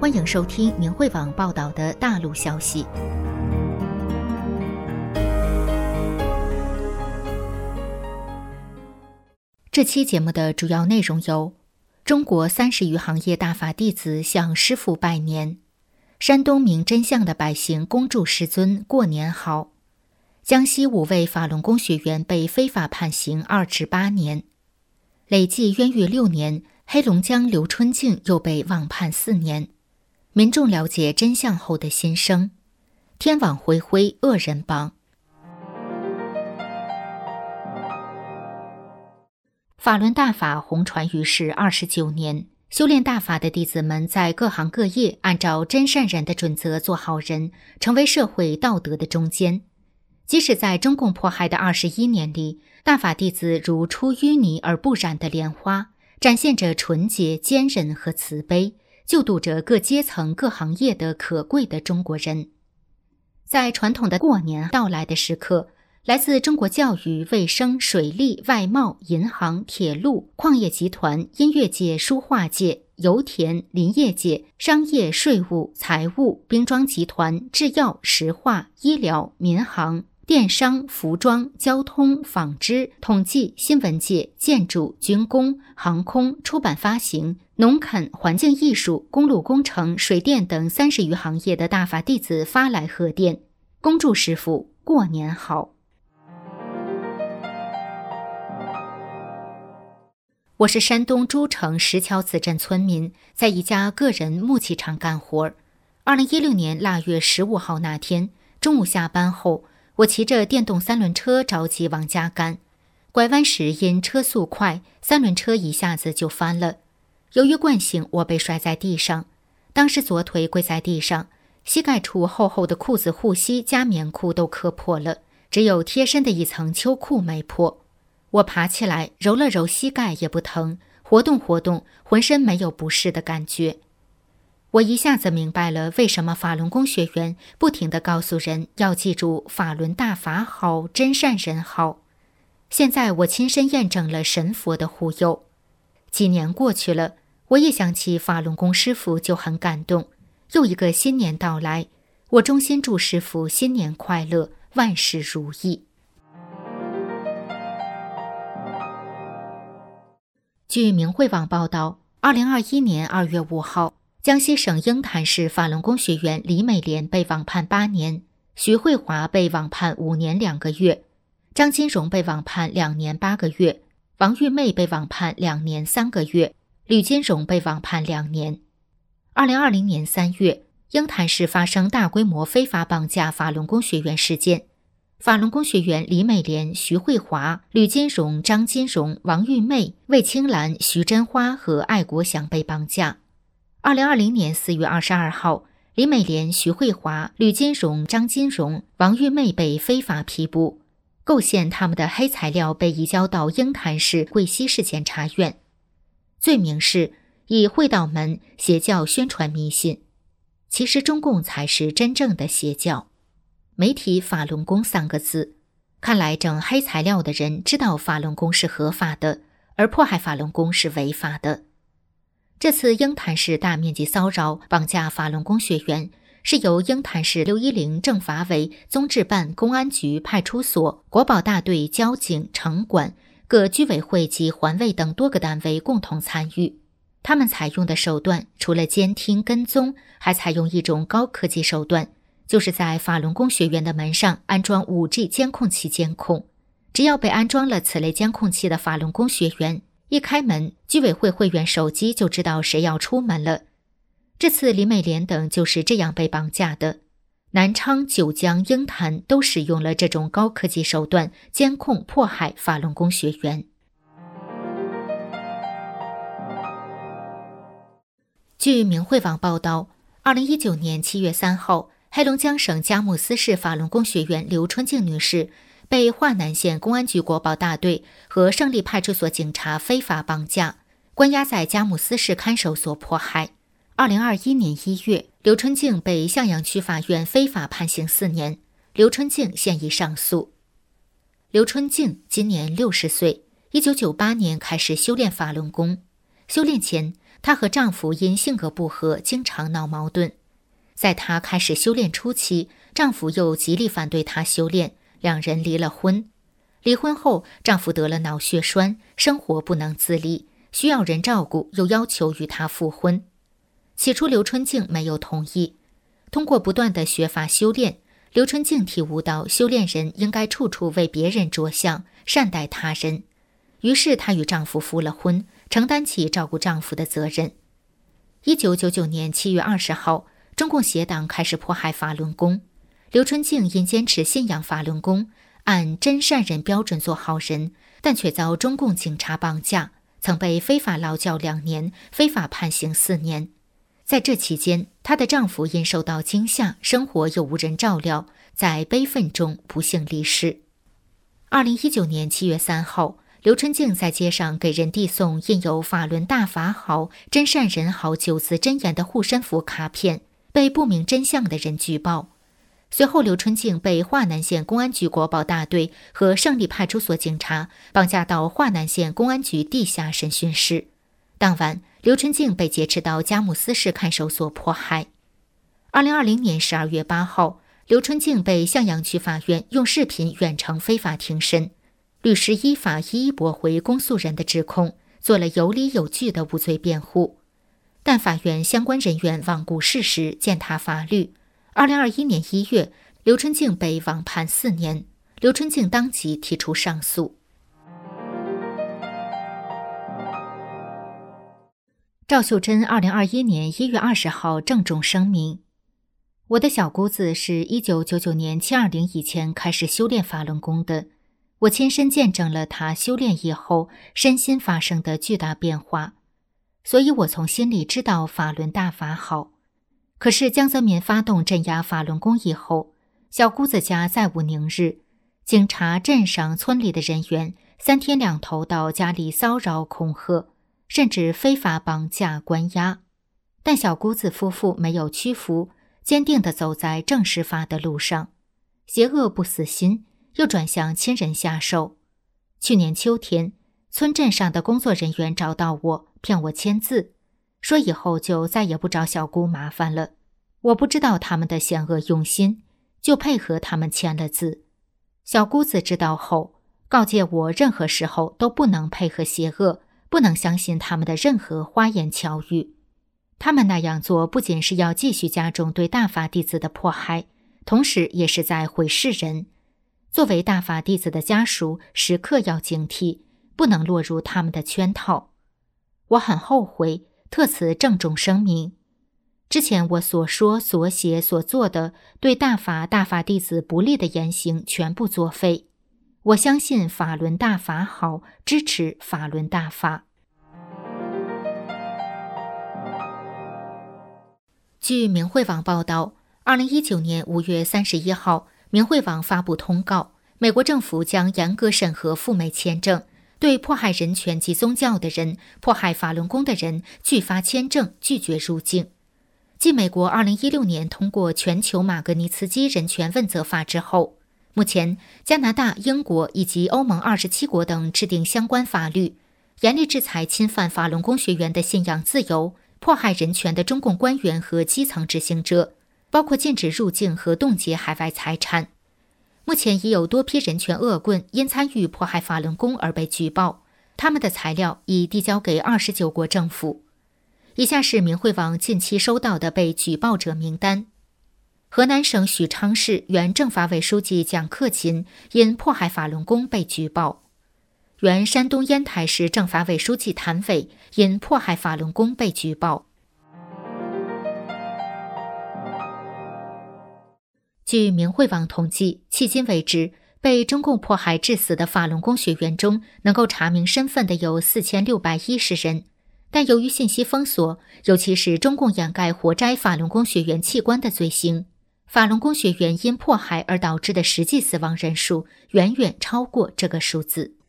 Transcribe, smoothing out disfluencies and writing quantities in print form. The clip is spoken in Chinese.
欢迎收听明慧网报道的大陆消息。这期节目的主要内容有：中国30余行业大法弟子向师父拜年；山东明真相的百姓恭祝师尊过年好；江西5位法轮功学员被非法判刑2至8年；累计冤狱6年，黑龙江刘春静又被网判4年。民众了解真相后的心声。天网恢恢，恶人绑。法轮大法红传于世29年，修炼大法的弟子们在各行各业按照真善忍的准则做好人，成为社会道德的中坚。即使在中共迫害的21年里，大法弟子如出淤泥而不染的莲花，展现着纯洁、坚韧和慈悲，救度着各阶层各行业的可贵的中国人。在传统的过年到来的时刻，来自中国教育、卫生、水利、外贸、银行、铁路、矿业集团、音乐界、书画界、油田、林业界、商业、税务、财务、兵装集团、制药、石化、医疗、民航、电商、服装、交通、纺织、统计、新闻界、建筑、军工、航空、出版发行、农垦、环境艺术、公路工程、水电等30余行业的大法弟子发来贺电，恭祝师父过年好。我是山东诸城石桥子镇村民，在一家个人木器厂干活。2016年腊月15号那天中午下班后，我骑着电动3轮车着急往家赶，拐弯时因车速快，3轮车一下子就翻了。由于惯性，我被摔在地上，当时左腿跪在地上，膝盖处厚厚的裤子护膝加棉裤都磕破了，只有贴身的一层秋裤没破。我爬起来揉了揉膝盖也不疼，活动活动，浑身没有不适的感觉。我一下子明白了为什么法轮功学员不停地告诉人要记住法轮大法好，真善人好。现在我亲身验证了神佛的护佑。几年过去了，我一想起法轮功师父就很感动。又一个新年到来，我衷心祝师父新年快乐，万事如意。据明慧网报道，2021年2月5号，江西省鹰潭市法轮功学员李美莲被网判8年，徐慧华被网判5年2个月，张金荣被网判2年8个月，王玉妹被网判2年3个月，吕金荣被网判2年。2020年3月，鹰潭市发生大规模非法绑架法轮功学员事件，法轮功学员李美莲、徐慧华、吕金荣、张金荣、王玉妹、魏青兰、徐真花和艾国祥被绑架。2020年4月22号，李美莲、徐慧华、吕金荣、张金荣、王玉妹被非法批捕，构陷他们的黑材料被移交到鹰潭市贵溪市检察院，罪名是以会道门邪教宣传迷信。其实中共才是真正的邪教。媒体法轮功3个字，看来整黑材料的人知道法轮功是合法的，而迫害法轮功是违法的。这次鹰潭市大面积骚扰绑架法轮功学员，是由鹰潭市610政法委、综治办、公安局、派出所、国保大队、交警、城管、各居委会及环卫等多个单位共同参与。他们采用的手段除了监听跟踪，还采用一种高科技手段，就是在法轮功学员的门上安装 5G 监控器监控。只要被安装了此类监控器的法轮功学员，一开门，居委会会员手机就知道谁要出门了。这次李美莲等就是这样被绑架的。南昌、九江、鹰潭都使用了这种高科技手段监控迫害法轮功学员。据明慧网报道，2019年7月3号，黑龙江省佳木斯市法轮功学员刘春静女士被华南县公安局国保大队和胜利派出所警察非法绑架，关押在佳木斯市看守所迫害。2021年1月，刘春静被向阳区法院非法判刑4年，刘春静现已上诉。刘春静今年60岁，1998年开始修炼法轮功。修炼前， 她和丈夫因性格不合，经常闹矛盾。在她开始修炼初期，丈夫又极力反对她修炼，两人离了婚。离婚后，丈夫得了脑血栓，生活不能自理，需要人照顾，又要求与她复婚。起初刘春静没有同意。通过不断的学法修炼，刘春静体悟到修炼人应该处处为别人着想，善待他人。于是她与丈夫复了婚，承担起照顾丈夫的责任。1999年7月20号，中共邪党开始迫害法轮功。刘春静因坚持信仰法轮功，按真善人标准做好人，但却遭中共警察绑架，曾被非法劳教2年，非法判刑4年。在这期间，她的丈夫因受到惊吓，生活又无人照料，在悲愤中不幸离世。2019年7月3号，刘春静在街上给人递送印有法轮大法好、真善人好9字真言的护身符卡片，被不明真相的人举报。随后刘春静被华南县公安局国保大队和胜利派出所警察绑架到华南县公安局地下审讯室。当晚，刘春静被劫持到佳木斯市看守所迫害。2020年12月8号，刘春静被向阳区法院用视频远程非法庭审，律师依法一一驳回公诉人的指控，做了有理有据的无罪辩护。但法院相关人员罔顾事实，践踏法律。2021年1月，刘春静被网判4年，刘春静当即提出上诉。赵秀珍2021年1月20号郑重声明：我的小姑子是1999年720以前开始修炼法轮功的，我亲身见证了她修炼以后身心发生的巨大变化，所以我从心里知道法轮大法好。可是江泽民发动镇压法轮功以后，小姑子家再无宁日，警察、镇上、村里的人员3天2头到家里骚扰恐吓，甚至非法绑架关押。但小姑子夫妇没有屈服，坚定地走在正实法的路上，邪恶不死心，又转向亲人下手。去年秋天，村镇上的工作人员找到我，骗我签字，说以后就再也不找小姑麻烦了。我不知道他们的险恶用心，就配合他们签了字。小姑子知道后，告诫我任何时候都不能配合邪恶，不能相信他们的任何花言巧语。他们那样做不仅是要继续加重对大法弟子的迫害，同时也是在毁世人。作为大法弟子的家属，时刻要警惕，不能落入他们的圈套。我很后悔，特此郑重声明，之前我所说、所写、所做的对大法弟子不利的言行全部作废。我相信法轮大法好，支持法轮大法。据明慧网报道，2019年5月31号，明慧网发布通告，美国政府将严格审核赴美签证，对迫害人权及宗教的人、迫害法轮功的人拒发签证，拒绝入境。继美国2016年通过全球马格尼茨基人权问责法之后，目前加拿大、英国以及欧盟27国等制定相关法律，严厉制裁侵犯法轮功学员的信仰自由、迫害人权的中共官员和基层执行者，包括禁止入境和冻结海外财产。目前已有多批人权恶棍因参与迫害法轮功而被举报，他们的材料已递交给29国政府。以下是明慧网近期收到的被举报者名单：河南省许昌市原政法委书记蒋克勤因迫害法轮功被举报；原山东烟台市政法委书记谭伟因迫害法轮功被举报。据明慧网统计，迄今为止，被中共迫害致死的法轮功学员中，能够查明身份的有4610人。但由于信息封锁，尤其是中共掩盖活摘法轮功学员器官的罪行，法轮功学员因迫害而导致的实际死亡人数远远超过这个数字。